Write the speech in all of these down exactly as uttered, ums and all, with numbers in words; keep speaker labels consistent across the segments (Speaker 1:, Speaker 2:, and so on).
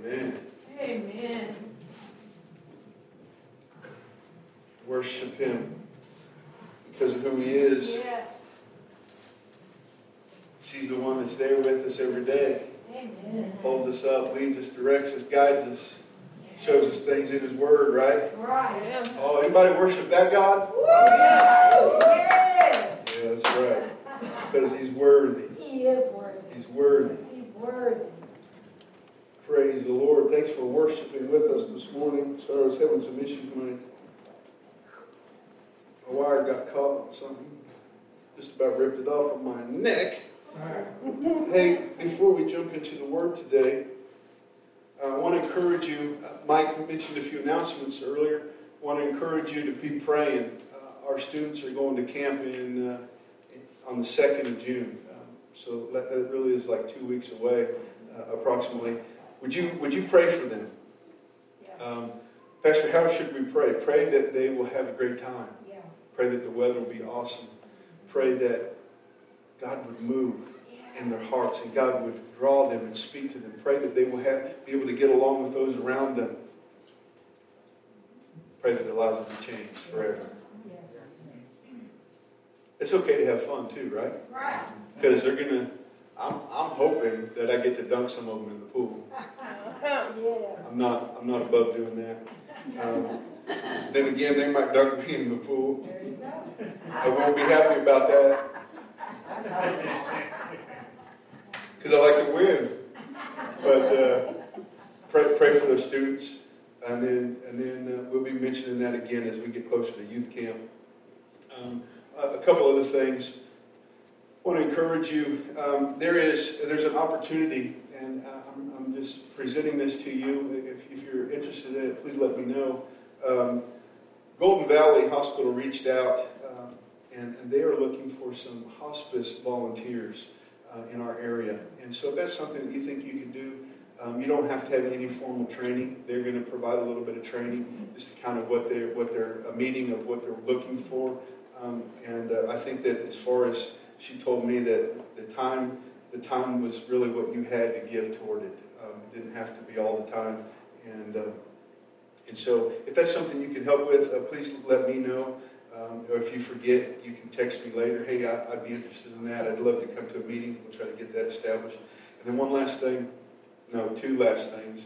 Speaker 1: Amen.
Speaker 2: Amen.
Speaker 1: Worship Him because of who He is.
Speaker 2: Yes.
Speaker 1: He's the one that's there with us every day.
Speaker 2: Amen.
Speaker 1: Holds us up, leads us, directs us, guides us, shows us things in His Word, right?
Speaker 2: Right.
Speaker 1: Oh, anybody worship that God?
Speaker 2: Yes.
Speaker 1: Yeah, that's right. Because He's worthy.
Speaker 2: He is worthy.
Speaker 1: He's worthy.
Speaker 2: He's worthy.
Speaker 1: Praise the Lord. Thanks for worshiping with us this morning. Sorry, I was having some issues. My, my wire got caught on something. Just about ripped it off of my neck. Hey, before we jump into the Word today, I want to encourage you. Uh, Mike mentioned a few announcements earlier. I want to encourage you to be praying. Uh, our students are going to camp in uh, on the second of June. Um, so that, that really is like two weeks away, uh, approximately. Would you would you pray for them?
Speaker 2: Yes.
Speaker 1: Um, Pastor, how should we pray? Pray that they will have a great time.
Speaker 2: Yeah.
Speaker 1: Pray that the weather will be awesome. Pray that God would move in their hearts and God would draw them and speak to them. Pray that they will have, be able to get along with those around them. Pray that their lives will be changed forever.
Speaker 2: Yes.
Speaker 1: It's okay to have fun too, right?
Speaker 2: Right.
Speaker 1: Because they're going to, I'm, I'm hoping that I get to dunk some of them in the pool.
Speaker 2: Yeah.
Speaker 1: I'm not, I'm not above doing that. Um, then again, they might dunk me in the pool.
Speaker 2: There you go.
Speaker 1: I won't be happy about that. Because I like to win. But uh, pray, pray for the students. And then, and then uh, we'll be mentioning that again as we get closer to youth camp. Um, a, a couple other things. I want to encourage you. Um, there is, there's an opportunity, and uh, I'm, I'm just presenting this to you. If, if you're interested in it, please let me know. Um, Golden Valley Hospital reached out, um, and, and they are looking for some hospice volunteers uh, in our area. And so if that's something that you think you can do, um, you don't have to have any formal training. They're going to provide a little bit of training, just to kind of what they're, what they're, a meeting of what they're looking for. Um, and uh, I think that as far as, she told me that the time, the time was really what you had to give toward it. Um, it didn't have to be all the time. And uh, and so if that's something you can help with, uh, please let me know. Um, or if you forget, you can text me later. Hey, I, I'd be interested in that. I'd love to come to a meeting. We'll try to get that established. And then one last thing. No, two last things.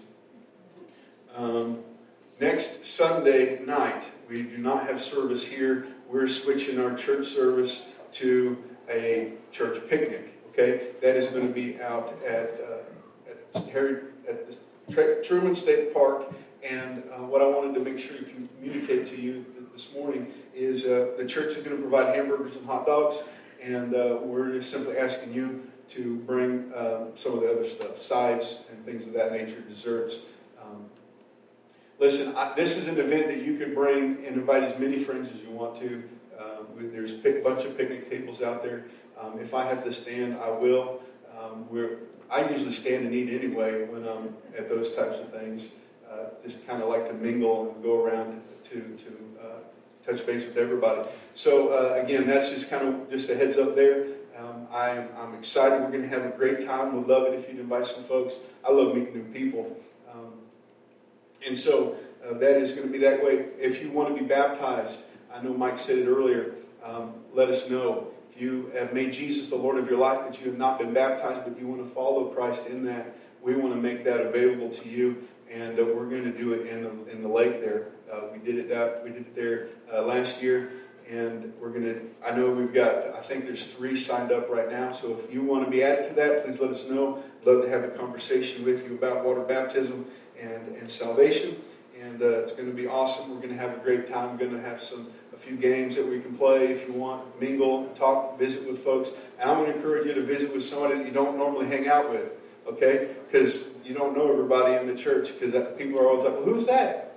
Speaker 1: Um, next Sunday night, we do not have service here. We're switching our church service to a church picnic. Okay, that is going to be out at uh, at, Harry, at the Truman State Park. And uh, what I wanted to make sure to communicate to you this morning is uh, the church is going to provide hamburgers and hot dogs, and uh, we're just simply asking you to bring um, some of the other stuff, sides and things of that nature, desserts. Um, listen, I, this is an event that you could bring and invite as many friends as you want to. Um, there's a bunch of picnic tables out there. Um, if I have to stand, I will. Um, we're, I usually stand and eat anyway when I'm at those types of things. Uh, just kind of like to mingle and go around to to uh, touch base with everybody. So uh, again, that's just kind of just a heads up there. Um, I'm, I'm excited. We're going to have a great time. We'd love it if you'd invite some folks. I love meeting new people. Um, and so uh, that is going to be that way. If you want to be baptized, I know Mike said it earlier, um, let us know. If you have made Jesus the Lord of your life, but you have not been baptized, but you want to follow Christ in that, we want to make that available to you. And uh, we're going to do it in the in the lake there. Uh, we did it that we did it there uh, last year, and we're going to. I know we've got. I think there's three signed up right now. So if you want to be added to that, please let us know. Love to have a conversation with you about water baptism and and salvation. And uh, it's going to be awesome. We're going to have a great time. We're going to have some a few games that we can play if you want. Mingle, talk, visit with folks. And I'm going to encourage you to visit with somebody that you don't normally hang out with. Okay, because you don't know everybody in the church, because people are always like, well, who's that?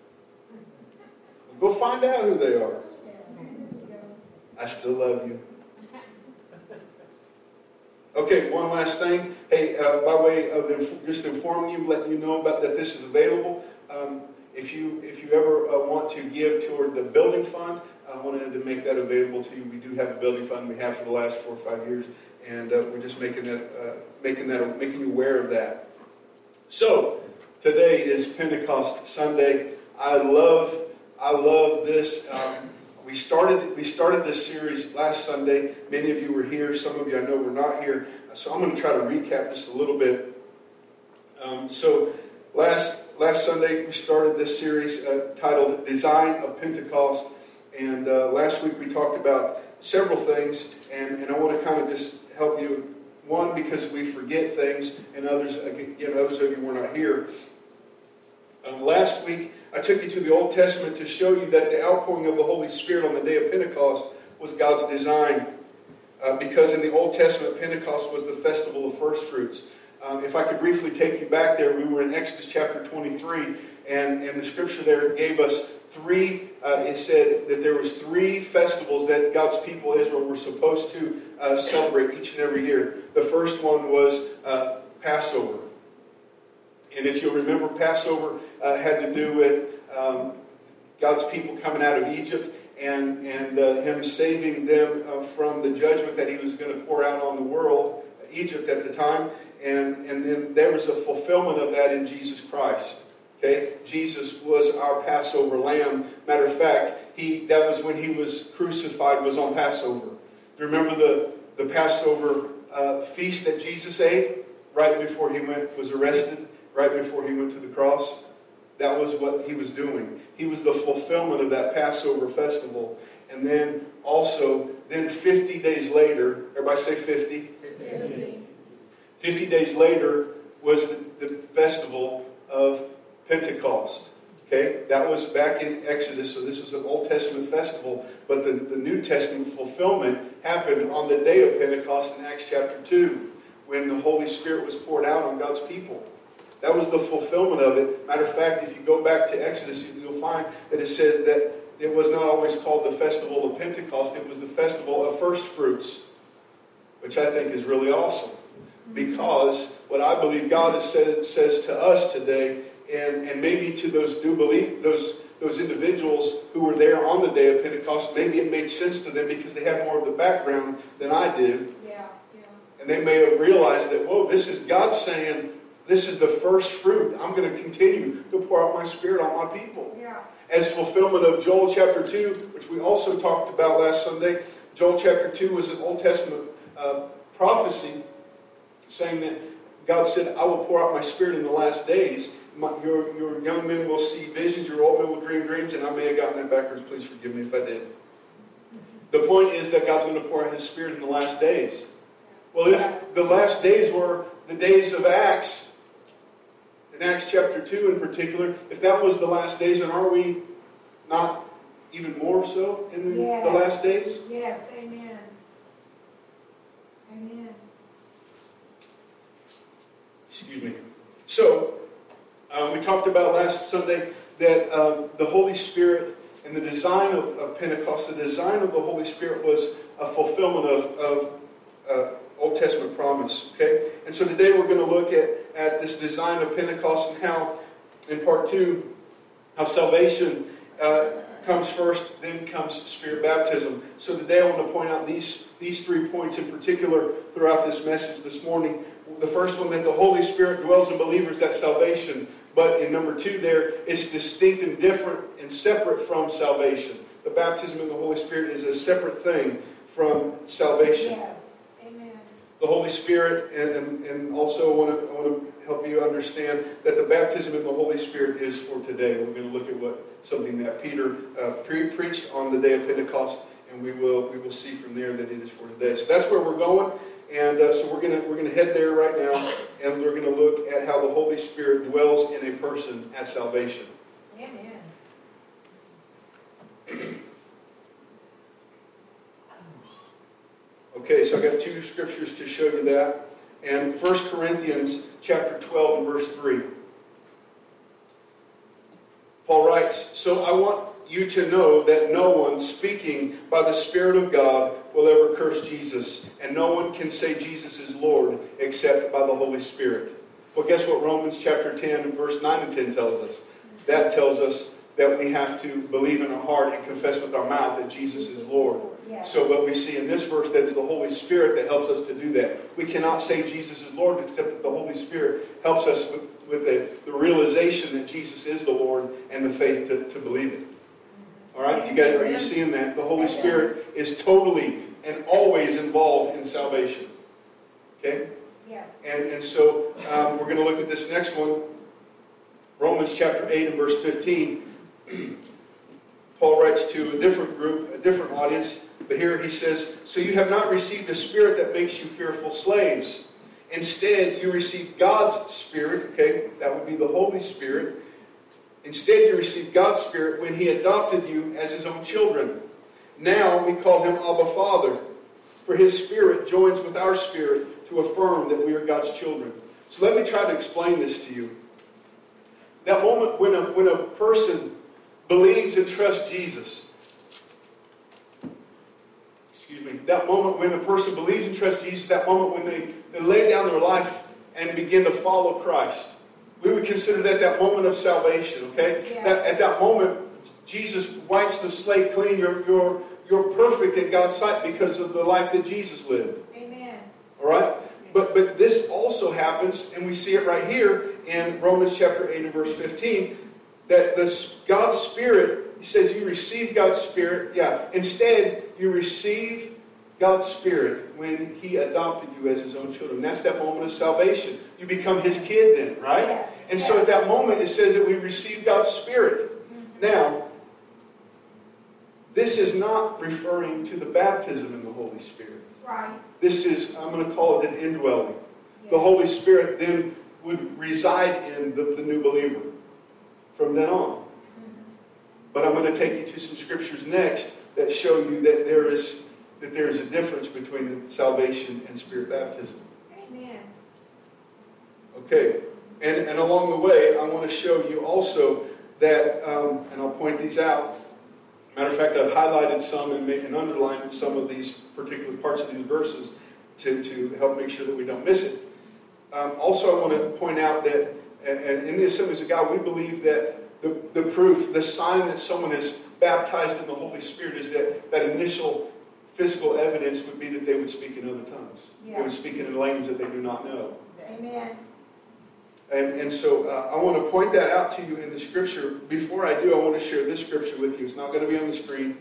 Speaker 1: Well, go find out who they are. I still love you. Okay, one last thing. Hey, uh, by way of inf- just informing you, letting you know about that this is available. Um, if you if you ever uh, want to give toward the building fund, I wanted to make that available to you. We do have a building fund. We have for the last four or five years. And uh, we're just making that, uh, making that, making you aware of that. So, Today is Pentecost Sunday. I love, I love this. Um, we started, we started this series last Sunday. Many of you were here. Some of you I know were not here. So I'm going to try to recap just a little bit. Um, so last last Sunday we started this series uh, titled "Design of Pentecost," and uh, last week we talked about several things, and, and I want to kind of just help you. One, because we forget things, and others, again, others of you were not here. Um, last week, I took you to the Old Testament to show you that the outpouring of the Holy Spirit on the day of Pentecost was God's design. Uh, because in the Old Testament, Pentecost was the festival of first fruits. Um, if I could briefly take you back there, we were in Exodus chapter twenty-three, and, and the scripture there gave us three, uh, it said that there was three festivals that God's people, Israel, were supposed to uh, celebrate each and every year. The first one was uh, Passover. And if you'll remember, Passover uh, had to do with um, God's people coming out of Egypt and, and uh, Him saving them uh, from the judgment that He was going to pour out on the world, Egypt at the time. And, and then there was a fulfillment of that in Jesus Christ. Okay, Jesus was our Passover lamb. Matter of fact, he that was when He was crucified, was on Passover. Do you remember the, the Passover uh, feast that Jesus ate right before He went was arrested, right before He went to the cross? That was what He was doing. He was the fulfillment of that Passover festival. And then also, then fifty days later, everybody say fifty?
Speaker 2: fifty.
Speaker 1: fifty days later was the, the festival of Pentecost. Okay, that was back in Exodus, so this was an Old Testament festival, but the, the New Testament fulfillment happened on the day of Pentecost in Acts chapter two, when the Holy Spirit was poured out on God's people. That was the fulfillment of it. Matter of fact, if you go back to Exodus, you'll find that it says that it was not always called the festival of Pentecost, it was the festival of first fruits, which I think is really awesome. Because what I believe God has said, says to us today, and, and maybe to those do believe those those individuals who were there on the day of Pentecost, maybe it made sense to them because they had more of the background than I do.
Speaker 2: Yeah, yeah.
Speaker 1: And they may have realized that, whoa, this is God saying, this is the first fruit. I'm going to continue to pour out my Spirit on my people.
Speaker 2: Yeah.
Speaker 1: As fulfillment of Joel chapter two, which we also talked about last Sunday. Joel chapter two was an Old Testament uh, prophecy saying that God said, I will pour out my Spirit in the last days. My, your, your young men will see visions, your old men will dream dreams, and I may have gotten that backwards. Please forgive me if I did. The point is that God's going to pour out His Spirit in the last days. Well, if the last days were the days of Acts, in Acts chapter two in particular, if that was the last days, then aren't we not even more so in the,
Speaker 2: Yes.
Speaker 1: the last days?
Speaker 2: Yes, amen. Amen.
Speaker 1: Excuse me. So, um, we talked about last Sunday that um, the Holy Spirit and the design of, of Pentecost, the design of the Holy Spirit was a fulfillment of, of uh, Old Testament promise. Okay? And so today we're going to look at, at this design of Pentecost and how, in part two, how salvation uh, comes first, then comes Spirit baptism. So today I want to point out these, these three points in particular throughout this message this morning. The first one, that the Holy Spirit dwells in believers, that's salvation. But in number two there, it's distinct and different and separate from salvation. The baptism in the Holy Spirit is a separate thing from salvation.
Speaker 2: Yes, amen.
Speaker 1: The Holy Spirit, and, and, and also I want, to, I want to help you understand that the baptism in the Holy Spirit is for today. We're going to look at what something that Peter uh, pre- preached on the day of Pentecost, and we will we will see from there that it is for today. So that's where we're going. And uh, so we're going to we're going to head there right now, and we're going to look at how the Holy Spirit dwells in a person at salvation.
Speaker 2: Amen.
Speaker 1: Okay, so I've got two scriptures to show you that. And First Corinthians chapter twelve and verse three. Paul writes, so I want you to know that no one speaking by the Spirit of God will ever curse Jesus, and no one can say Jesus is Lord except by the Holy Spirit. Well, guess what Romans chapter ten and verse nine and ten tells us? That tells us that we have to believe in our heart and confess with our mouth that Jesus is Lord.
Speaker 2: Yes.
Speaker 1: So what we see in this verse, that it's the Holy Spirit that helps us to do that. We cannot say Jesus is Lord except that the Holy Spirit helps us with, with the, the realization that Jesus is the Lord and the faith to, to believe it. All right? You guys, are you seeing that? The Holy Spirit is totally and always involved in salvation. Okay?
Speaker 2: Yes.
Speaker 1: And, and so um, we're going to look at this next one. Romans chapter eight and verse fifteen. Paul writes to a different group, a different audience. But here he says, so you have not received a spirit that makes you fearful slaves. Instead, you received God's Spirit. Okay, that would be the Holy Spirit. Instead, you received God's Spirit when He adopted you as His own children. Now we call Him Abba Father. For His Spirit joins with our spirit to affirm that we are God's children. So let me try to explain this to you. That moment when a, when a person believes and trusts Jesus. Excuse me. That moment when a person believes and trusts Jesus, that moment when they, they lay down their life and begin to follow Christ. We would consider that that moment of salvation, okay?
Speaker 2: Yes.
Speaker 1: That, at that moment, Jesus wipes the slate clean. You're, you're, you're perfect in God's sight because of the life that Jesus lived.
Speaker 2: Amen.
Speaker 1: All right? But, but this also happens, and we see it right here in Romans chapter eight and verse fifteen, that the, God's Spirit, He says you receive God's Spirit. Yeah. Instead, you receive God's Spirit when He adopted you as His own children. That's that moment of salvation. You become His kid then, right?
Speaker 2: Yeah.
Speaker 1: And so at that moment, it says that we receive God's Spirit. Mm-hmm. Now, this is not referring to the baptism in the Holy Spirit.
Speaker 2: Right.
Speaker 1: This is, I'm going to call it an indwelling.
Speaker 2: Yeah.
Speaker 1: The Holy Spirit then would reside in the, the new believer from then on. Mm-hmm. But I'm going to take you to some scriptures next that show you that there is that there is a difference between salvation and Spirit baptism.
Speaker 2: Amen.
Speaker 1: Okay. And, and along the way, I want to show you also that, um, and I'll point these out. Matter of fact, I've highlighted some and, made, and underlined some of these particular parts of these verses to, to help make sure that we don't miss it. Um, also, I want to point out that, and, and in the Assemblies of God, we believe that the, the proof, the sign that someone is baptized in the Holy Spirit is that that initial physical evidence would be that they would speak in other tongues.
Speaker 2: Yeah.
Speaker 1: They would speak in a language that they do not know.
Speaker 2: Amen.
Speaker 1: And, and so uh, I want to point that out to you in the scripture. Before I do, I want to share this scripture with you. It's not going to be on the screen.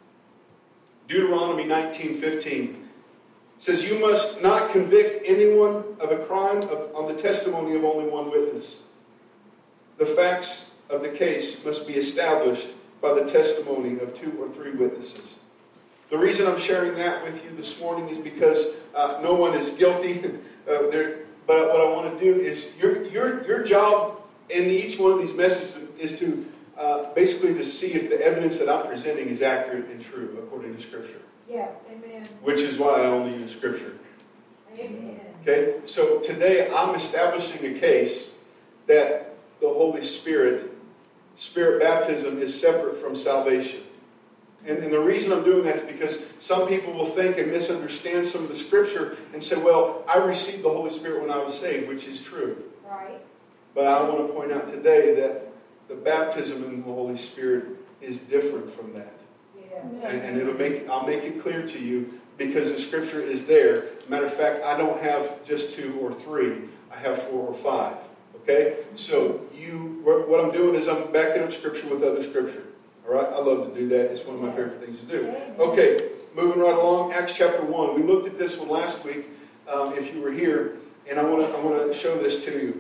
Speaker 1: Deuteronomy nineteen fifteen says, you must not convict anyone of a crime of, on the testimony of only one witness. The facts of the case must be established by the testimony of two or three witnesses. The reason I'm sharing that with you this morning is because uh, no one is guilty. uh, there. But what I want to do is, your your your job in each one of these messages is to uh, basically to see if the evidence that I'm presenting is accurate and true according to Scripture.
Speaker 2: Yes, amen.
Speaker 1: Which is why I only use Scripture.
Speaker 2: Amen.
Speaker 1: Okay? So today I'm establishing a case that the Holy Spirit, Spirit baptism is separate from salvation. And, and the reason I'm doing that is because some people will think and misunderstand some of the Scripture and say, well, I received the Holy Spirit when I was saved, which is true.
Speaker 2: Right.
Speaker 1: But I want to point out today that the baptism in the Holy Spirit is different from that.
Speaker 2: Yes.
Speaker 1: And, and it'll make I'll make it clear to you because the Scripture is there. Matter of fact, I don't have just two or three. I have four or five. Okay? So you, what I'm doing is I'm backing up Scripture with other Scripture. All right? I love to do that. It's one of my favorite things to do. Okay, moving right along. Acts chapter one. We looked at this one last week, um, if you were here, and I want to I want to show this to you.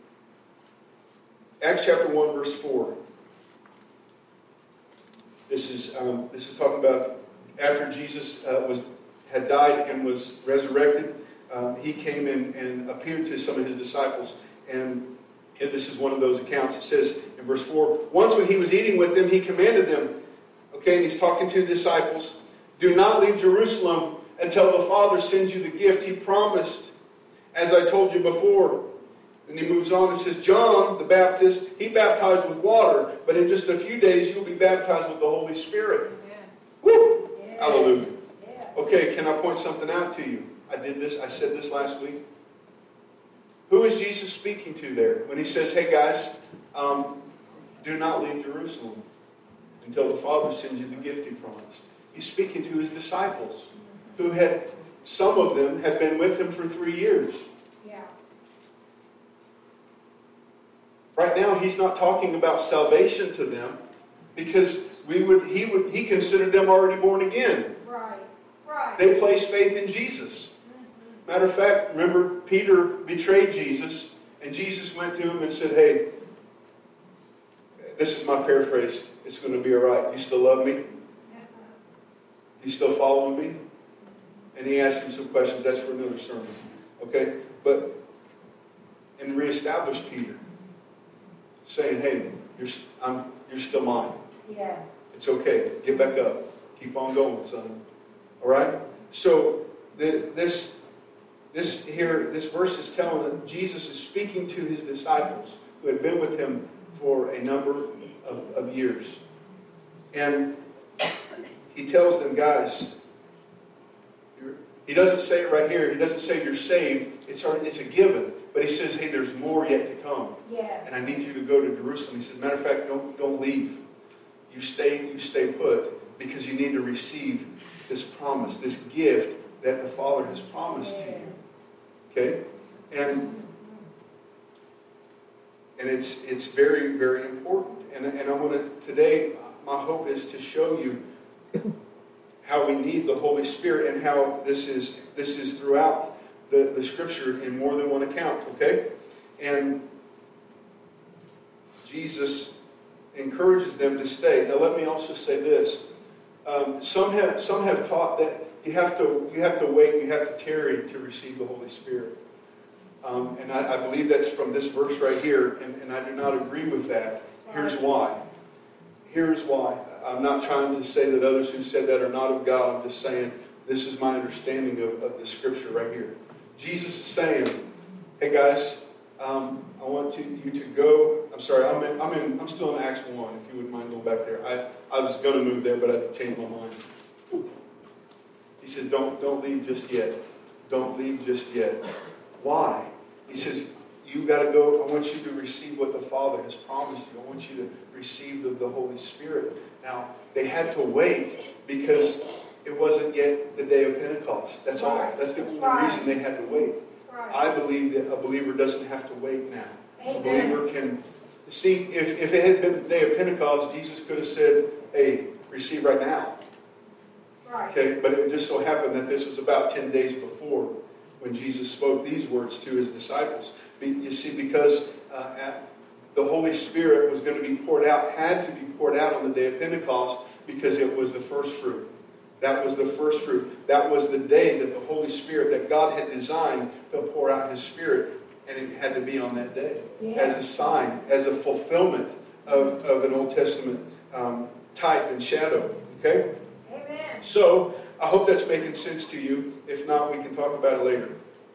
Speaker 1: Acts chapter one, verse four. This is um, this is talking about after Jesus uh, was had died and was resurrected. Um, he came in and appeared to some of his disciples, and and this is one of those accounts. It says in verse four, once when he was eating with them, he commanded them, okay, and he's talking to the disciples, do not leave Jerusalem until the Father sends you the gift he promised, as I told you before. And he moves on and says, John the Baptist, he baptized with water, but in just a few days you'll be baptized with the Holy Spirit.
Speaker 2: Amen.
Speaker 1: Woo!
Speaker 2: Yeah.
Speaker 1: Hallelujah.
Speaker 2: Yeah.
Speaker 1: Okay, can I point something out to you? I did this, I said this last week. Who is Jesus speaking to there when he says, hey guys, um, do not leave Jerusalem until the Father sends you the gift He promised. He's speaking to His disciples, who had, some of them had been with Him for three years.
Speaker 2: Yeah.
Speaker 1: Right now, He's not talking about salvation to them, because we would, He would, He considered them already born again.
Speaker 2: Right. Right.
Speaker 1: They placed faith in Jesus. Matter of fact, remember, Peter betrayed Jesus, and Jesus went to him and said, hey, this is my paraphrase. It's going to be all right. You still love me? You still following me? And he asked him some questions. That's for another sermon. Okay? But, and reestablished Peter, saying, hey, you're, I'm, you're still mine.
Speaker 2: Yes.
Speaker 1: It's okay. Get back up. Keep on going, son. All right? So, the, this, this here, this verse is telling that Jesus is speaking to His disciples who had been with Him for a number of, of years. And He tells them, guys, you're, He doesn't say it right here. He doesn't say you're saved. It's, already, it's a given. But He says, hey, there's more yet to come.
Speaker 2: Yes.
Speaker 1: And I need you to go to Jerusalem. He says, matter of fact, don't, don't leave. You stay, you stay put, because you need to receive this promise, this gift that the Father has promised to you. Okay? And and it's it's very, very important. And, and I want to, today, my hope is to show you how we need the Holy Spirit, and how this is this is throughout the, the Scripture in more than one account. Okay? And Jesus encourages them to stay. Now let me also say this. Um, some have some have taught that you have to you have to wait, you have to tarry to receive the Holy Spirit. Um, and I, I believe that's from this verse right here, and, and I do not agree with that. Here's why. Here's why. I'm not trying to say that others who said that are not of God. I'm just saying this is my understanding of, of the Scripture right here. Jesus is saying, hey guys, um, I want to, you to go. I'm sorry, I'm in, I'm in, I'm still in Acts one, if you wouldn't mind going back there. I, I was going to move there, but I changed my mind. He says, don't, don't leave just yet. Don't leave just yet. Why? He says, you got to go. I want you to receive what the Father has promised you. I want you to receive the, the Holy Spirit. Now, they had to wait because it wasn't yet the day of Pentecost. That's all. That's the only reason they had to wait. I believe that a believer doesn't have to wait now.
Speaker 2: Amen.
Speaker 1: A believer can see, if, if it had been the day of Pentecost, Jesus could have said, hey, receive right now.
Speaker 2: Right.
Speaker 1: Okay, but it just so happened that this was about ten days before when Jesus spoke these words to His disciples. You see, because uh, at, the Holy Spirit was going to be poured out, had to be poured out on the day of Pentecost, because it was the first fruit. That was the first fruit. That was the day that the Holy Spirit, that God had designed to pour out His Spirit. And it had to be on that day. Yeah. As a sign, as a fulfillment of, of an Old Testament um, type and shadow. Okay?
Speaker 2: Amen.
Speaker 1: So, I hope that's making sense to you. If not, we can talk about it later.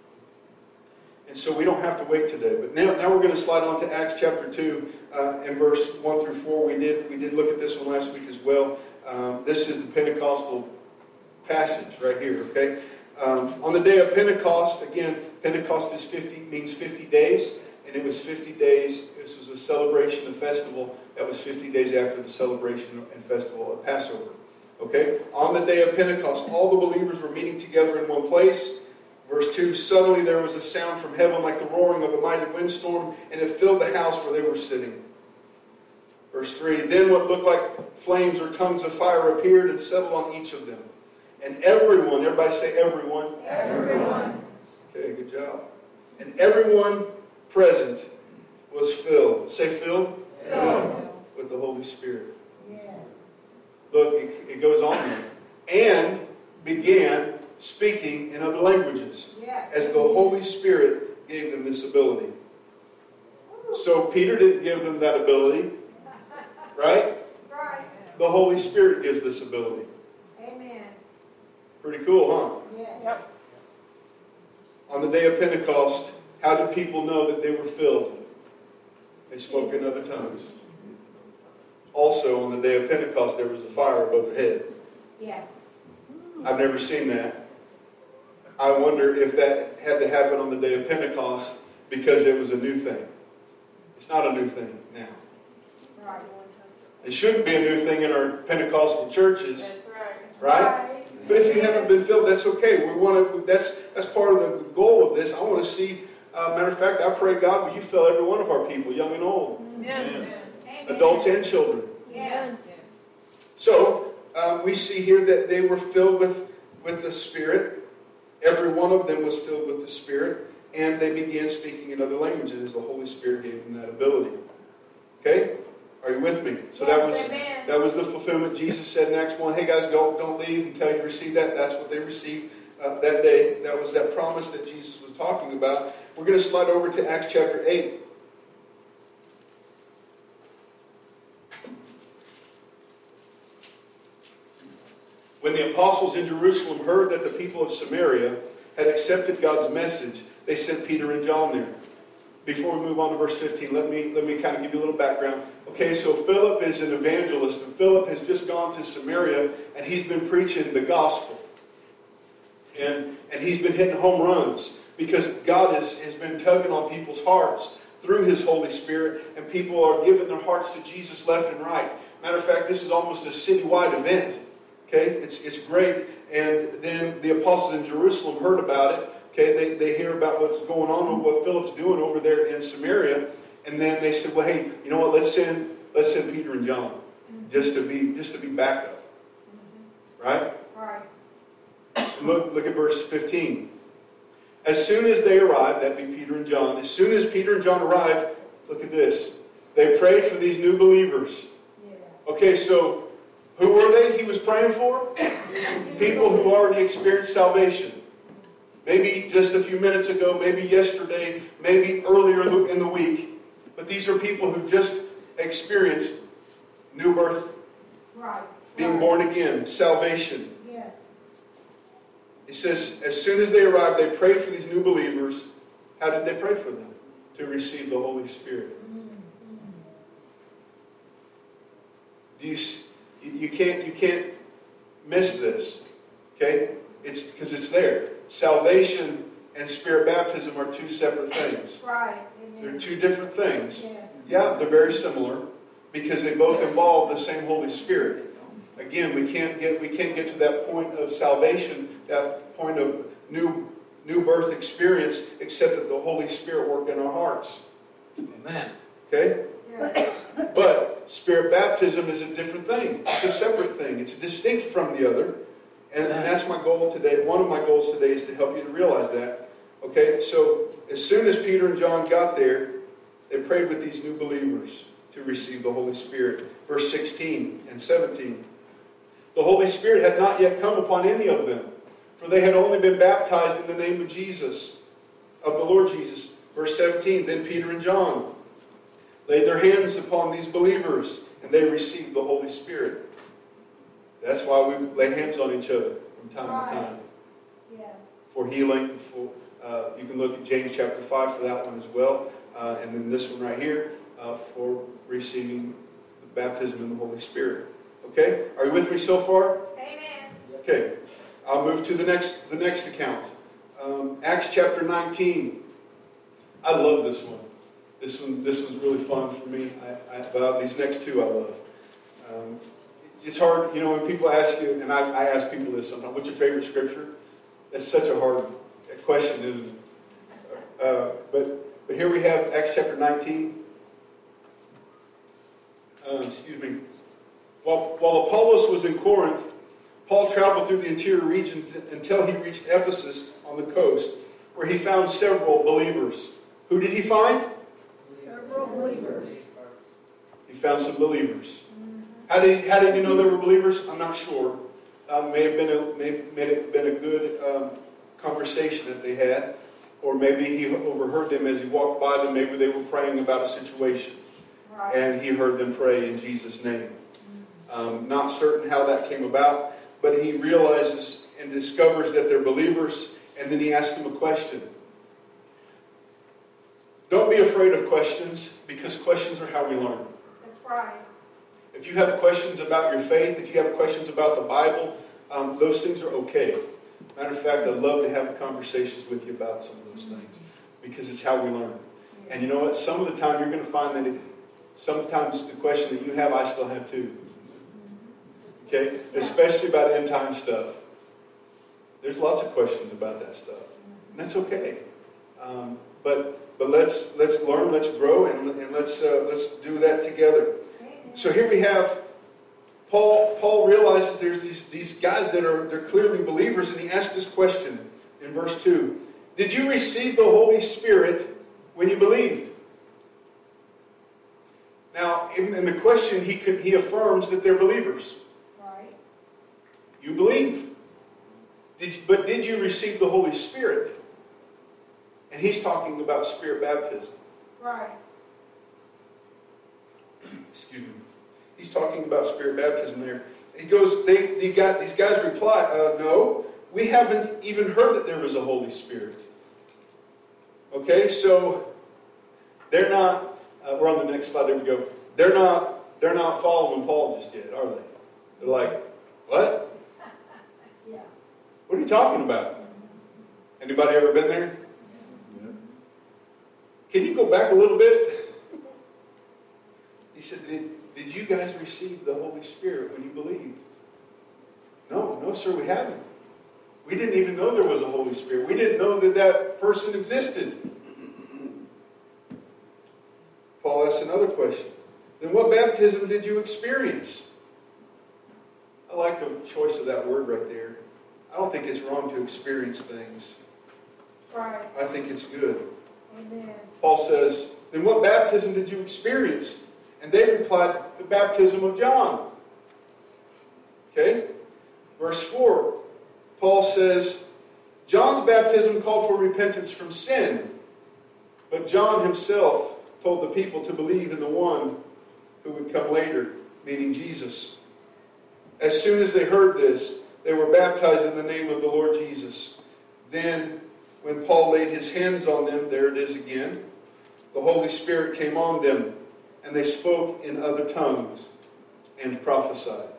Speaker 1: And so we don't have to wait today. But now, now we're going to slide on to Acts chapter two uh, and verse one through four. We did, we did look at this one last week as well. Um, this is the Pentecostal passage right here, okay? Um, on the day of Pentecost, again, Pentecost is fifty, means fifty days, and it was fifty days. This was a celebration, a festival that was fifty days after the celebration and festival of Passover. Okay? On the day of Pentecost, all the believers were meeting together in one place. Verse two, suddenly there was a sound from heaven like the roaring of a mighty windstorm, and it filled the house where they were sitting. Verse three, then what looked like flames or tongues of fire appeared and settled on each of them. And everyone, everybody say everyone.
Speaker 2: Everyone.
Speaker 1: Okay, good job. And everyone present was filled. Say filled?
Speaker 2: Filled.
Speaker 1: With the Holy Spirit.
Speaker 2: Yes.
Speaker 1: Look, it, it goes on there. And began speaking in other languages.
Speaker 2: Yes.
Speaker 1: As the Holy Spirit gave them this ability. So Peter didn't give them that ability. Right?
Speaker 2: Right.
Speaker 1: The Holy Spirit gives this ability.
Speaker 2: Amen.
Speaker 1: Pretty cool, huh?
Speaker 2: Yes. Yep.
Speaker 1: On the day of Pentecost, how did people know that they were filled? They spoke in other tongues. Also, on the day of Pentecost, there was a fire above their head.
Speaker 2: Yes.
Speaker 1: I've never seen that. I wonder if that had to happen on the day of Pentecost because it was a new thing. It's not a new thing now.
Speaker 2: Right.
Speaker 1: It shouldn't be a new thing in our Pentecostal churches,
Speaker 2: That's right.
Speaker 1: right?
Speaker 2: Right.
Speaker 1: But if you haven't been filled, that's okay. We want to. That's that's part of the goal of this. I want to see. Uh, matter of fact, I pray, God, will you fill every one of our people, young and old,
Speaker 2: Yes.
Speaker 1: adults and children.
Speaker 2: Yes.
Speaker 1: So um, we see here that they were filled with with the Spirit. Every one of them was filled with the Spirit, and they began speaking in other languages as the Holy Spirit gave them that ability. Okay, are you with me? So
Speaker 2: Yes,
Speaker 1: that was
Speaker 2: amen.
Speaker 1: that was the fulfillment. Jesus said in Acts one, "Hey guys, go, don't leave until you receive that." That's what they received uh, that day. That was that promise that Jesus was talking about. We're going to slide over to Acts chapter eight. When the apostles in Jerusalem heard that the people of Samaria had accepted God's message, they sent Peter and John there. Before we move on to verse fifteen, let me let me kind of give you a little background. Okay, so Philip is an evangelist, and Philip has just gone to Samaria, and he's been preaching the gospel. And, and he's been hitting home runs, because God has, has been tugging on people's hearts through His Holy Spirit, and people are giving their hearts to Jesus left and right. Matter of fact, this is almost a citywide event. Okay, it's it's great. And then the apostles in Jerusalem heard about it. Okay, they, they hear about what's going on and what Philip's doing over there in Samaria, and then they said, "Well, hey, you know what? Let's send let's send Peter and John just to be just to be backup." Right?
Speaker 2: Right.
Speaker 1: Look look at verse fifteen. As soon as they arrived, that'd be Peter and John. As soon as Peter and John arrived, look at this. They prayed for these new believers.
Speaker 2: Yeah.
Speaker 1: Okay, so who were they he was praying for? People who already experienced salvation. Maybe just a few minutes ago, maybe yesterday, maybe earlier in the week. But these are people who just experienced new birth,
Speaker 2: Right.
Speaker 1: being
Speaker 2: Right.
Speaker 1: born again, salvation.
Speaker 2: Yes.
Speaker 1: It says, as soon as they arrived, they prayed for these new believers. How did they pray for them? To receive the Holy Spirit. Do you, you can't you can't miss this. Okay? It's because it's there. Salvation and Spirit baptism are two separate things.
Speaker 2: Right.
Speaker 1: They're
Speaker 2: Amen.
Speaker 1: two different things.
Speaker 2: Yes.
Speaker 1: Yeah, they're very similar because they both involve the same Holy Spirit. Again, we can't get we can't get to that point of salvation, that point of new new birth experience, except that the Holy Spirit work in our hearts.
Speaker 3: Amen.
Speaker 1: Okay?
Speaker 2: Yes.
Speaker 1: But Spirit baptism is a different thing. It's a separate thing. It's distinct from the other. And, and that's my goal today. One of my goals today is to help you to realize that. Okay? So, as soon as Peter and John got there, they prayed with these new believers to receive the Holy Spirit. Verse sixteen and seventeen. The Holy Spirit had not yet come upon any of them, for they had only been baptized in the name of Jesus, of the Lord Jesus. Verse seventeen, then Peter and John laid their hands upon these believers, and they received the Holy Spirit. That's why we lay hands on each other from time
Speaker 2: Right.
Speaker 1: to time.
Speaker 2: Yes.
Speaker 1: For healing. For uh, you can look at James chapter five for that one as well. Uh, and then this one right here uh, for receiving the baptism in the Holy Spirit. Okay? Are you with me so far?
Speaker 2: Amen.
Speaker 1: Okay. I'll move to the next the next account. Um, Acts chapter nineteen. I love this one. This one this one's really fun for me. I, I, well, these next two I love. Um, it's hard, you know, when people ask you, and I, I ask people this sometimes, what's your favorite scripture? That's such a hard question, isn't it? Uh, but, but here we have Acts chapter nineteen. Uh, excuse me. While, while Apollos was in Corinth, Paul traveled through the interior regions until he reached Ephesus on the coast, where he found several believers. Who did he find?
Speaker 2: Several believers.
Speaker 1: He found some believers. How did he, how did he know they were believers? I'm not sure. Uh, may have been a may, may have been a good um, conversation that they had, or maybe he overheard them as he walked by them. Maybe they were praying about a situation,
Speaker 2: Right.
Speaker 1: and he heard them pray in Jesus' name. Um, not certain how that came about, but he realizes and discovers that they're believers, and then he asks them a question. Don't be afraid of questions, because questions are how we learn.
Speaker 2: That's right.
Speaker 1: If you have questions about your faith, if you have questions about the Bible, um, those things are okay. Matter of fact, I'd love to have conversations with you about some of those things, because it's how we learn. And you know what? Some of the time you're going to find that it, sometimes the question that you have, I still have too. Okay? Especially about end time stuff. There's lots of questions about that stuff. And that's okay. Um, but but let's let's learn, let's grow, and, and let's uh, let's do that together. So here we have Paul. Paul realizes there's these, these guys that are they're clearly believers, and he asks this question in verse two. Did you receive the Holy Spirit when you believed? Now, in, in the question, he could, he affirms that they're believers.
Speaker 2: Right.
Speaker 1: You believe. Did you, but did you receive the Holy Spirit? And he's talking about Spirit baptism.
Speaker 2: Right.
Speaker 1: Excuse me. He's talking about Spirit baptism there. He goes, they, they got, these guys reply, uh, no, we haven't even heard that there was a Holy Spirit. Okay, so they're not, uh, we're on the next slide, there we go. They're not, they're not following Paul just yet, are they? They're like, what?
Speaker 2: Yeah.
Speaker 1: What are you talking about? Anybody ever been there? Yeah. Can you go back a little bit? He said, did, did you guys receive the Holy Spirit when you believed? No, no, sir, we haven't. We didn't even know there was a Holy Spirit. We didn't know that that person existed. Paul asks another question. Then what baptism did you experience? I like the choice of that word right there. I don't think it's wrong to experience things.
Speaker 2: Right.
Speaker 1: I think it's good.
Speaker 2: Amen.
Speaker 1: Paul says, then what baptism did you experience? And they replied, the baptism of John. Okay? Verse four. Paul says, John's baptism called for repentance from sin, but John himself told the people to believe in the one who would come later, meaning Jesus. As soon as they heard this, they were baptized in the name of the Lord Jesus. Then, when Paul laid his hands on them, there it is again, the Holy Spirit came on them, and they spoke in other tongues and prophesied.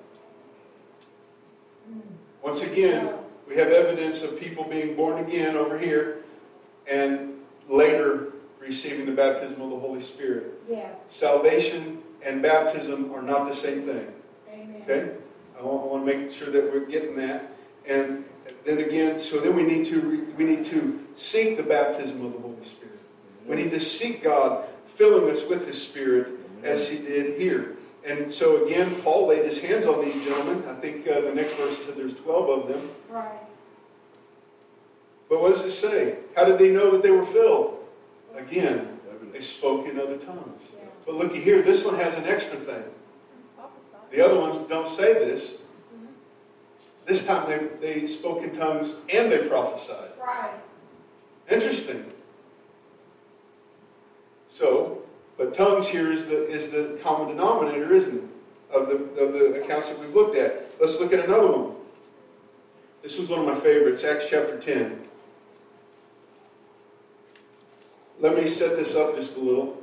Speaker 1: Once again, we have evidence of people being born again over here and later receiving the baptism of the Holy Spirit.
Speaker 2: Yes.
Speaker 1: Salvation and baptism are not the same thing.
Speaker 2: Amen.
Speaker 1: Okay? I want, I want to make sure that we're getting that. And then again, so then we need to we need to seek the baptism of the Holy Spirit. We need to seek God filling us with His Spirit as He did here. And so again, Paul laid his hands on these gentlemen. I think uh, the next verse said there's twelve of them.
Speaker 2: Right.
Speaker 1: But what does it say? How did they know that they were filled? Again, they spoke in other tongues.
Speaker 2: Yeah.
Speaker 1: But looky here, this one has an extra thing. The other ones don't say this.
Speaker 2: Mm-hmm.
Speaker 1: This time they, they spoke in tongues and they prophesied.
Speaker 2: Right.
Speaker 1: Interesting. So, but tongues here is the is the common denominator, isn't it? Of the of the accounts that we've looked at. Let's look at another one. This was one of my favorites, Acts chapter ten. Let me set this up just a little.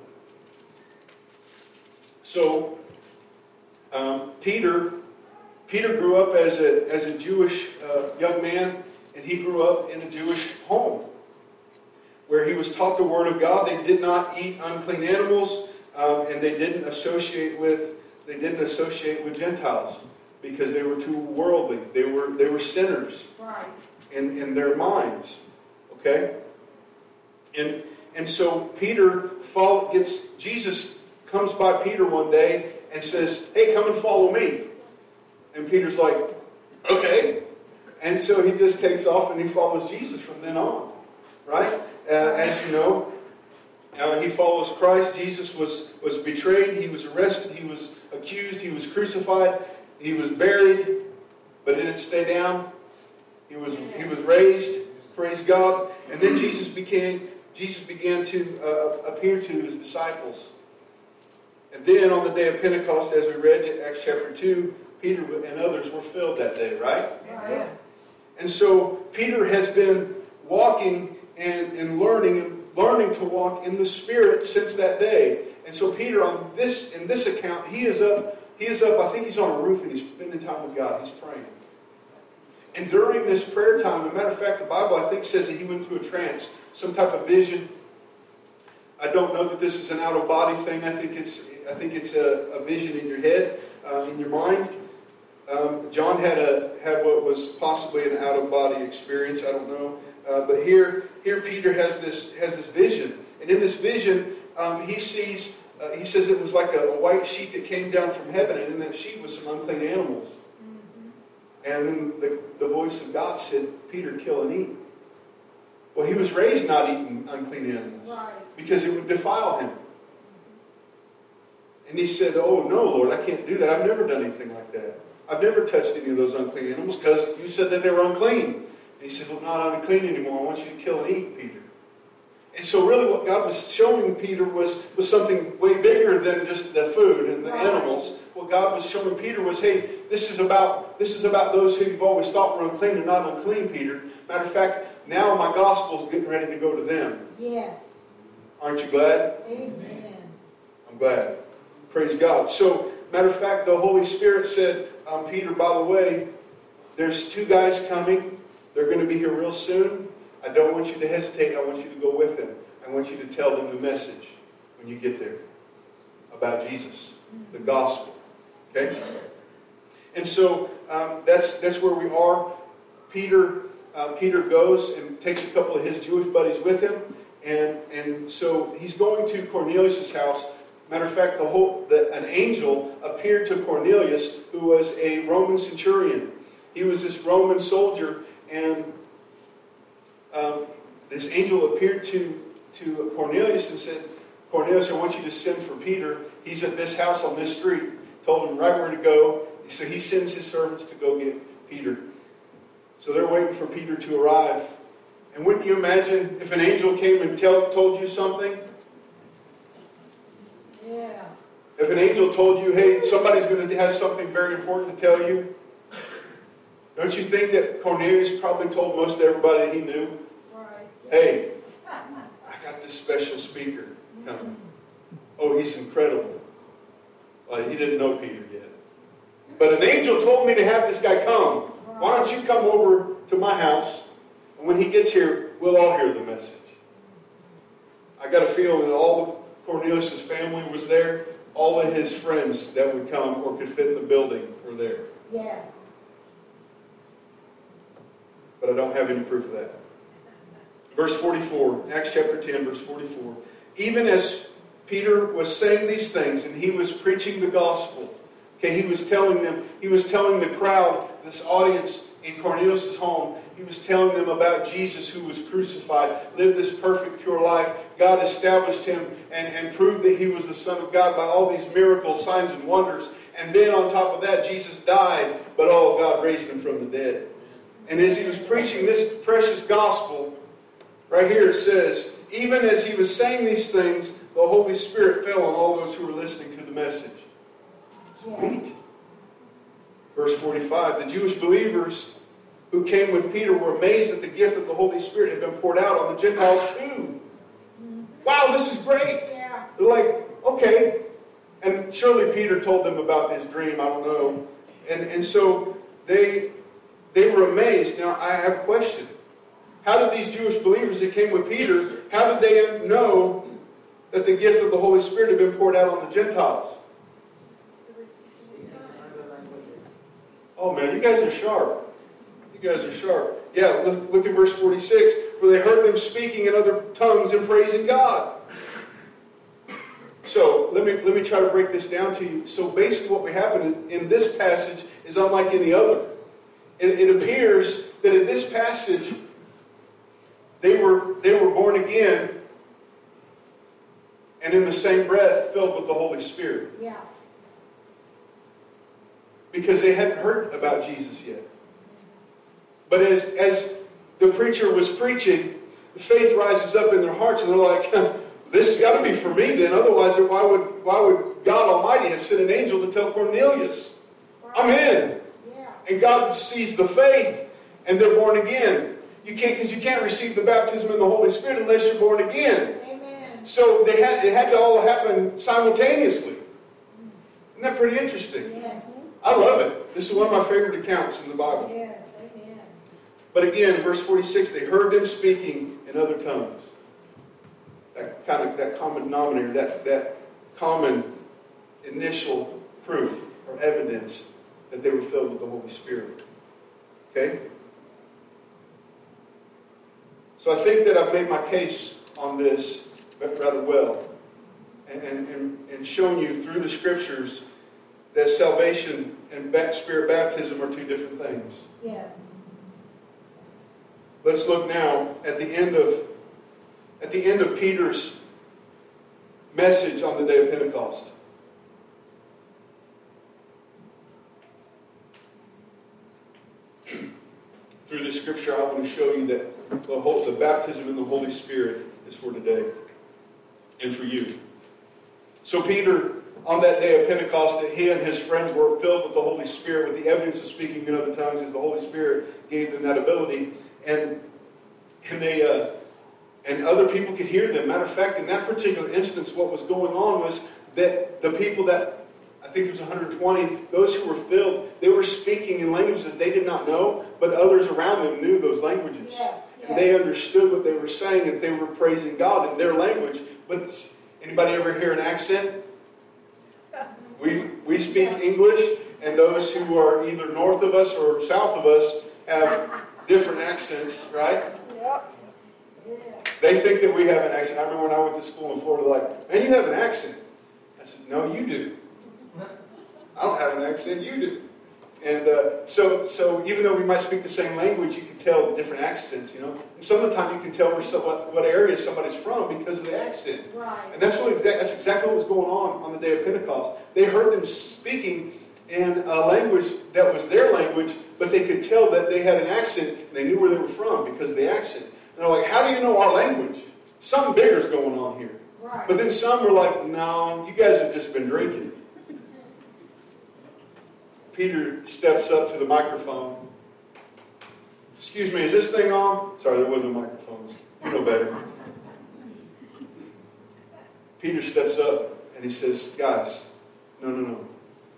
Speaker 1: So, um, Peter, Peter grew up as a as a Jewish uh, young man, and he grew up in a Jewish home, where he was taught the Word of God. They did not eat unclean animals, um, and they didn't associate with they didn't associate with Gentiles because they were too worldly. They were they were sinners,
Speaker 2: right,
Speaker 1: in, in their minds. Okay, and and so Peter follow, gets Jesus comes by Peter one day and says, "Hey, come and follow me." And Peter's like, "Okay," and so he just takes off and he follows Jesus from then on, right? Uh, as you know, uh, he follows Christ. Jesus was, was betrayed. He was arrested. He was accused. He was crucified. He was buried, but didn't stay down. He was he was raised. Praise God. And then Jesus became Jesus began to uh, appear to his disciples. And then on the day of Pentecost, as we read in Acts chapter two, Peter and others were filled that day, right?
Speaker 2: Right.
Speaker 1: And so Peter has been walking and, and learning and learning to walk in the Spirit since that day. And so Peter, on this in this account, he is up, he is up, I think he's on a roof and he's spending time with God. He's praying. And during this prayer time, as a matter of fact, the Bible, I think, says that he went into a trance, some type of vision. I don't know that this is an out-of-body thing. I think it's I think it's a, a vision in your head, uh, in your mind. Um, John had a had what was possibly an out-of-body experience. I don't know, uh, but here here Peter has this has this vision, and in this vision um, he sees. Uh, he says it was like a, a white sheet that came down from heaven, and in that sheet was some unclean animals. Mm-hmm. And then the, the voice of God said, "Peter, kill and eat." Well, he was raised not eating unclean animals, right, because it would defile him. And he said, "Oh, no, Lord, I can't do that. I've never done anything like that. I've never touched any of those unclean animals because you said that they were unclean." And he said, "Well, not unclean anymore. I want you to kill and eat, Peter." And so really what God was showing Peter was, was something way bigger than just the food and the right. animals. What God was showing Peter was, hey, this is about this is about those who you've always thought were unclean and not unclean, Peter. Matter of fact, now my gospel is getting ready to go to them.
Speaker 2: Yes.
Speaker 1: Aren't you glad?
Speaker 2: Amen.
Speaker 1: I'm glad. Praise God. So, matter of fact, the Holy Spirit said, um, Peter, by the way, there's two guys coming. They're going to be here real soon. I don't want you to hesitate. I want you to go with them. I want you to tell them the message when you get there about Jesus, the gospel. Okay? And so um, that's that's where we are. Peter uh, Peter goes and takes a couple of his Jewish buddies with him, and and so he's going to Cornelius' house. Matter of fact, the whole the, an angel appeared to Cornelius, who was a Roman centurion. He was this Roman soldier, and Um, this angel appeared to, to Cornelius and said, "Cornelius, I want you to send for Peter. He's at this house on this street." Told him right where to go. So he sends his servants to go get Peter. So they're waiting for Peter to arrive. And wouldn't you imagine if an angel came and tell, told you something?
Speaker 2: Yeah.
Speaker 1: If an angel told you, hey, somebody's going to have something very important to tell you. Don't you think that Cornelius probably told most everybody that he knew?
Speaker 2: Right.
Speaker 1: Hey, I got this special speaker coming. Oh, he's incredible. Well, he didn't know Peter yet. But an angel told me to have this guy come. Why don't you come over to my house, and when he gets here, we'll all hear the message. I got a feeling that all of Cornelius' family was there. All of his friends that would come or could fit in the building were there.
Speaker 2: Yes.
Speaker 1: But I don't have any proof of that. Verse forty-four, Acts chapter ten, verse forty-four. Even as Peter was saying these things, and he was preaching the gospel, okay, he was telling them, he was telling the crowd, this audience in Cornelius' home, he was telling them about Jesus who was crucified, lived this perfect, pure life. God established him and, and proved that he was the Son of God by all these miracles, signs, and wonders. And then on top of that, Jesus died, but oh, God raised him from the dead. And as he was preaching this precious gospel, right here it says, even as he was saying these things, the Holy Spirit fell on all those who were listening to the message. Sweet. Verse forty-five, the Jewish believers who came with Peter were amazed that the gift of the Holy Spirit had been poured out on the Gentiles too. Wow, this is great.
Speaker 2: Yeah.
Speaker 1: They're like, okay. And surely Peter told them about his dream, I don't know. And, and so they... They were amazed. Now, I have a question. How did these Jewish believers that came with Peter, how did they know that the gift of the Holy Spirit had been poured out on the Gentiles? Oh, man, you guys are sharp. You guys are sharp. Yeah, look, look at verse forty-six. For they heard them speaking in other tongues and praising God. So, let me, let me try to break this down to you. So, basically what we happen in, in this passage is unlike any other. It, it appears that in this passage, they were, they were born again and in the same breath filled with the Holy Spirit.
Speaker 2: Yeah.
Speaker 1: Because they hadn't heard about Jesus yet. But as, as the preacher was preaching, faith rises up in their hearts and they're like, this has got to be for me then. Otherwise, why would, why would God Almighty have sent an angel to tell Cornelius? I'm in. And God sees the faith, and they're born again. You can't, because you can't receive the baptism in the Holy Spirit unless you're born again.
Speaker 2: Amen.
Speaker 1: So they had it had to all happen simultaneously. Isn't that pretty interesting?
Speaker 2: Yes.
Speaker 1: I love it. This is one of my favorite accounts in the Bible.
Speaker 2: Yes. Amen.
Speaker 1: But again, verse forty-six, they heard them speaking in other tongues. that kind of that common denominator, that, that common initial proof or evidence that they were filled with the Holy Spirit. Okay? So I think that I've made my case on this rather well, and, and, and shown you through the Scriptures that salvation and Spirit baptism are two different things.
Speaker 2: Yes.
Speaker 1: Let's look now at the end of at the end of Peter's message on the day of Pentecost. Through the Scripture, I want to show you that the, whole, the baptism in the Holy Spirit is for today and for you. So Peter, on that day of Pentecost, that he and his friends were filled with the Holy Spirit, with the evidence of speaking in other tongues, as the Holy Spirit gave them that ability, and and they uh, and other people could hear them. Matter of fact, in that particular instance, what was going on was that the people that, I think there was one hundred twenty, those who were filled, they were speaking in languages that they did not know, but others around them knew those languages.
Speaker 2: Yes, yes.
Speaker 1: And they understood what they were saying, that they were praising God in their language. But anybody ever hear an accent? We we speak English, and those who are either north of us or south of us have different accents, right?
Speaker 2: Yep. Yeah.
Speaker 1: They think that we have an accent. I remember when I went to school in Florida, like, man, you have an accent. I said, no, you do. I don't have an accent, you do. And uh, so, so even though we might speak the same language, you can tell different accents, you know. And some of the time you can tell where so, what, what area somebody's from because of the accent.
Speaker 2: Right.
Speaker 1: And that's what exact, that's exactly what was going on on the day of Pentecost. They heard them speaking in a language that was their language, but they could tell that they had an accent, and they knew where they were from because of the accent. And they're like, how do you know our language? Something bigger is going on here.
Speaker 2: Right.
Speaker 1: But then some were like, no, you guys have just been drinking. Peter steps up to the microphone. Excuse me, is this thing on? Sorry, there wasn't no microphones. You know better. Peter steps up and he says, guys, no, no, no.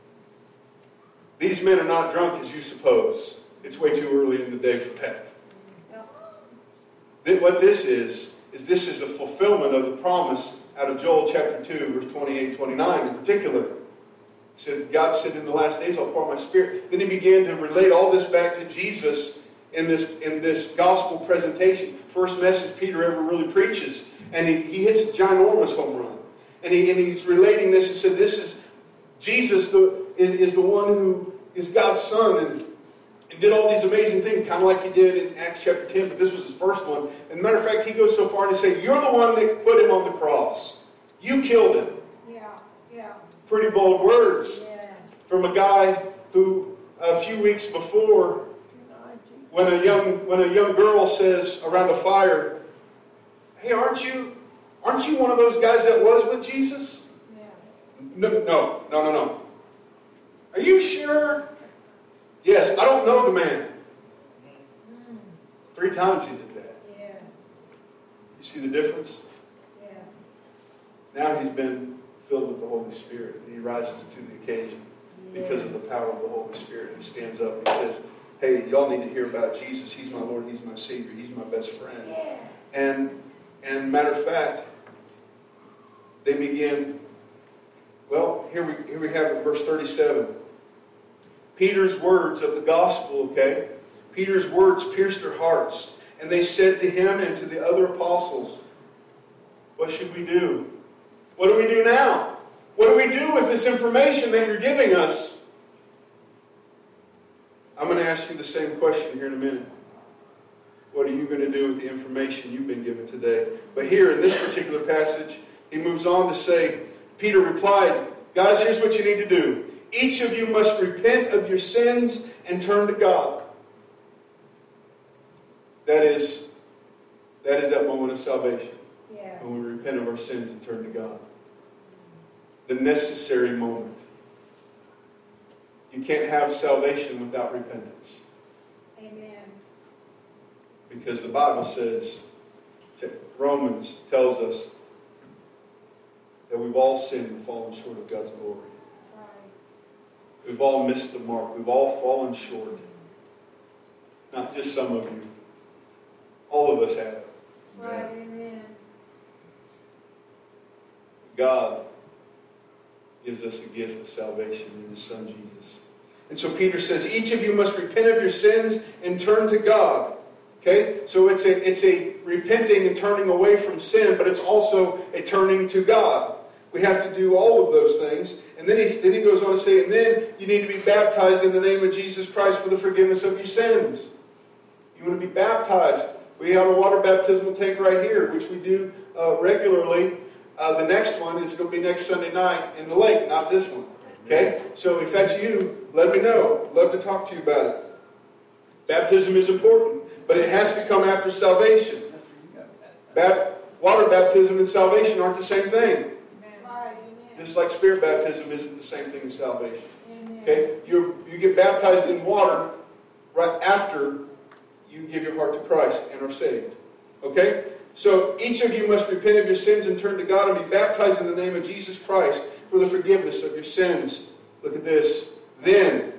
Speaker 1: These men are not drunk as you suppose. It's way too early in the day for that. Yep. What this is, is this is a fulfillment of the promise out of Joel chapter two, verse twenty-eight, twenty-nine in particular. He said, God said, in the last days I'll pour my Spirit. Then he began to relate all this back to Jesus in this, in this gospel presentation. First message Peter ever really preaches. And he, he hits a ginormous home run. And, he, and he's relating this and said, this is Jesus the, is, is the one who is God's Son and, and did all these amazing things, kind of like he did in Acts chapter ten, but this was his first one. And as a matter of fact, he goes so far to say, you're the one that put him on the cross. You killed him.
Speaker 2: Yeah, yeah.
Speaker 1: Pretty bold words
Speaker 2: Yes.
Speaker 1: from a guy who a few weeks before, when a young when a young girl says around a fire, "Hey, aren't you aren't you one of those guys that was with Jesus?"
Speaker 2: Yeah.
Speaker 1: No, no, no, no, no. Are you sure? Yes, I don't know the man.
Speaker 2: Mm.
Speaker 1: Three times he did that.
Speaker 2: Yes.
Speaker 1: You see the difference?
Speaker 2: Yes.
Speaker 1: Now he's been filled with the Holy Spirit, and he rises to the occasion because of the power of the Holy Spirit. He stands up and he says, hey, y'all need to hear about Jesus. He's my Lord. He's my Savior. He's my best friend.
Speaker 2: Yes.
Speaker 1: And, and matter of fact, they begin, well, here we, here we have it, verse thirty-seven. Peter's words of the gospel, okay? Peter's words pierced their hearts. And they said to him and to the other apostles, what should we do? What do we do now? What do we do with this information that you're giving us? I'm going to ask you the same question here in a minute. What are you going to do with the information you've been given today? But here in this particular passage, he moves on to say, Peter replied, guys, here's what you need to do. Each of you must repent of your sins and turn to God. That is, that is that moment of salvation.
Speaker 2: Yeah.
Speaker 1: When we repent of our sins and turn to God. The necessary moment. You can't have salvation without repentance.
Speaker 2: Amen.
Speaker 1: Because the Bible says, Romans tells us that we've all sinned and fallen short of God's glory.
Speaker 2: Right.
Speaker 1: We've all missed the mark. We've all fallen short. Not just some of you. All of us have.
Speaker 2: Right, amen.
Speaker 1: God gives us the gift of salvation in His Son Jesus. And so Peter says, each of you must repent of your sins and turn to God. Okay? So it's a, it's a repenting and turning away from sin, but it's also a turning to God. We have to do all of those things. And then he, then he goes on to say, and then you need to be baptized in the name of Jesus Christ for the forgiveness of your sins. You want to be baptized. We have a water baptismal tank right here, which we do uh, regularly. Uh, the next one is going to be next Sunday night in the lake, not this one. Okay? So if that's you, let me know. Love to talk to you about it. Baptism is important, but it has to come after salvation. Bap- water baptism and salvation aren't the same thing. Just like spirit baptism isn't the same thing as salvation. Okay? You you get baptized in water right after you give your heart to Christ and are saved. Okay? So each of you must repent of your sins and turn to God and be baptized in the name of Jesus Christ for the forgiveness of your sins. Look at this. Then,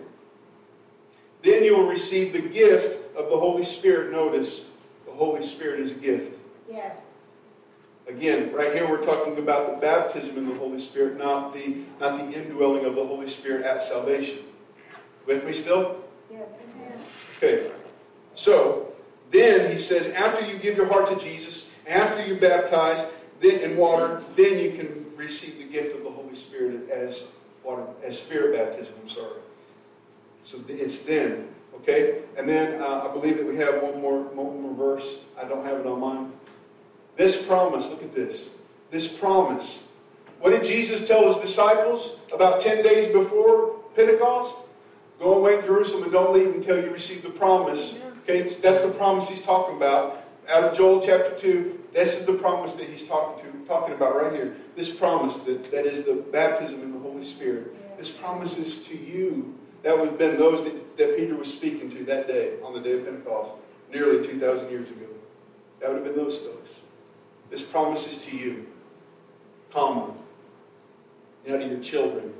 Speaker 1: then you will receive the gift of the Holy Spirit. Notice, the Holy Spirit is a gift.
Speaker 2: Yes.
Speaker 1: Again, right here we're talking about the baptism in the Holy Spirit, not the not the indwelling of the Holy Spirit at salvation. With me still?
Speaker 2: Yes. Amen.
Speaker 1: Okay. So, then he says, after you give your heart to Jesus, after you're baptized then in water, then you can receive the gift of the Holy Spirit as water, as spirit baptism. I'm sorry. So it's then, okay. And then uh, I believe that we have one more one more verse. I don't have it on mine. This promise, look at this. This promise. What did Jesus tell His disciples about ten days before Pentecost? Go away to Jerusalem and don't leave until you receive the promise. Okay, that's the promise He's talking about. Out of Joel chapter two, this is the promise that He's talking to, talking about right here. This promise that, that is the baptism in the Holy Spirit. This promise is to you. That would have been those that, that Peter was speaking to that day, on the day of Pentecost, nearly two thousand years ago. That would have been those folks. This promise is to you, comma, now to your children,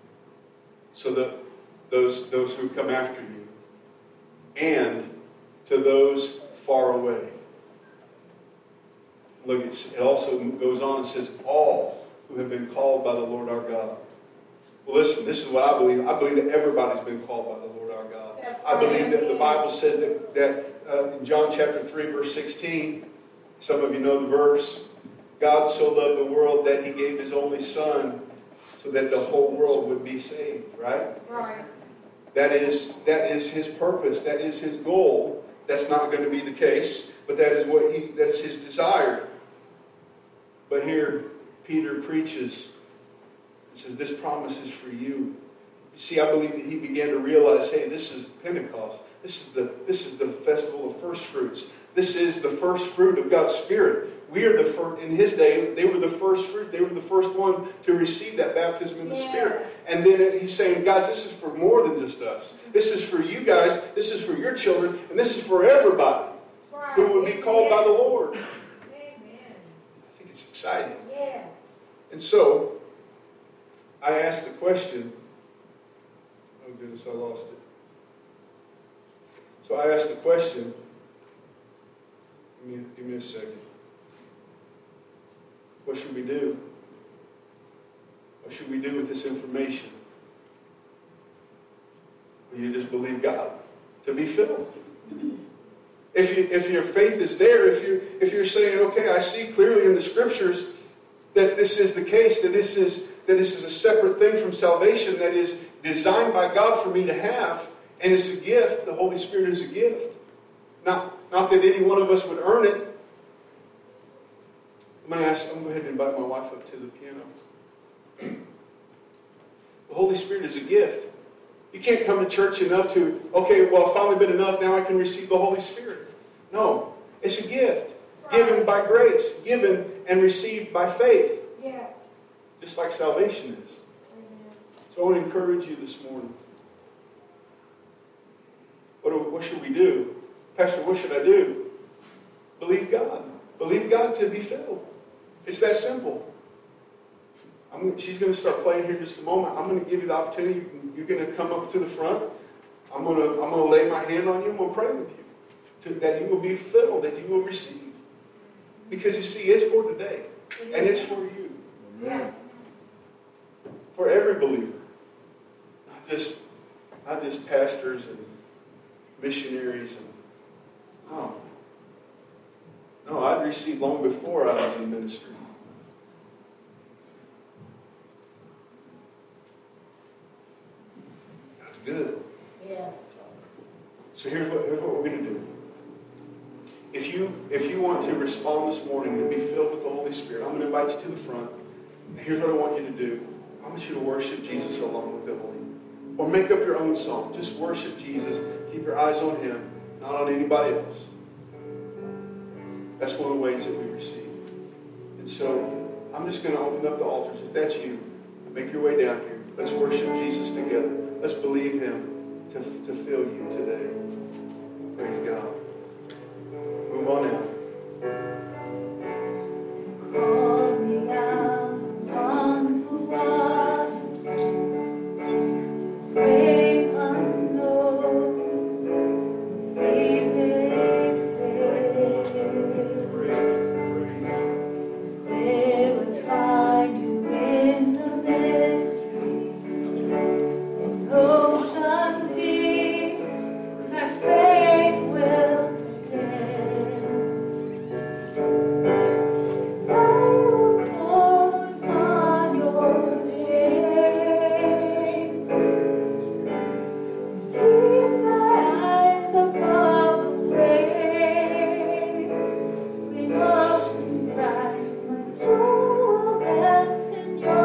Speaker 1: so that those, those who come after you, and to those far away. Look, it's, it also goes on and says, all who have been called by the Lord our God. Well, listen, this is what I believe. I believe that everybody's been called by the Lord our God. I believe that the Bible says that, that uh, in John chapter three, verse sixteen, some of you know the verse, God so loved the world that He gave His only Son so that the whole world would be saved, right?
Speaker 2: Right.
Speaker 1: That is, that is His purpose. That is His goal. That's not going to be the case, but that is what He, that is His desire. But here, Peter preaches and says, this promise is for you. You see, I believe that he began to realize, hey, this is Pentecost. This is the, this is the festival of first fruits. This is the first fruit of God's Spirit. We are the first, in His day, they were the first fruit. They were the first one to receive that baptism in the
Speaker 2: Yeah.
Speaker 1: Spirit. And then He's saying, guys, this is for more than just us. This is for you guys. This is for your children. And this is for everybody
Speaker 2: Right.
Speaker 1: who would be called by the Lord.
Speaker 2: Amen.
Speaker 1: I think it's exciting.
Speaker 2: Yes.
Speaker 1: And so, I asked the question. Oh, goodness, I lost it. So I asked the question. Give me, give me a second. What should we do? What should we do with this information? Will you just believe God to be filled? If you, if your faith is there, if you if you're saying, okay, I see clearly in the Scriptures that this is the case, that this is that this is a separate thing from salvation, that is designed by God for me to have, and it's a gift. The Holy Spirit is a gift. Not, not that any one of us would earn it. I'm going to ask, I'm going to go ahead and invite my wife up to the piano. The Holy Spirit is a gift. You can't come to church enough to, okay, well, I've finally been enough, now I can receive the Holy Spirit. No, it's a gift. Given by grace, given and received by faith.
Speaker 2: Yes.
Speaker 1: Just like salvation is.
Speaker 2: Amen.
Speaker 1: So I want to encourage you this morning. What, do, what should we do? Pastor, what should I do? Believe God. Believe God to be filled. It's that simple. I'm, she's going to start playing here in just a moment. I'm going to give you the opportunity. You can, you're going to come up to the front. I'm going to, I'm going to lay my hand on you. I'm going to pray with you. To, that you will be filled, that you will receive. Because you see, it's for today. And it's for you.
Speaker 2: Yes.
Speaker 1: For every believer. Not just, not just pastors and missionaries. And, oh. No, I'd received long before I was in ministry. That's good.
Speaker 2: Yes.
Speaker 1: So here's what, here's what we're going to do. If you, if you want to respond this morning to be filled with the Holy Spirit, I'm going to invite you to the front. Here's what I want you to do. I want you to worship Jesus along with Emily. Or make up your own song. Just worship Jesus. Keep your eyes on Him, not on anybody else. That's one of the ways that we receive. And so I'm just going to open up the altars. If that's you, make your way down here. Let's worship Jesus together. Let's believe Him to, to fill you today. Praise God.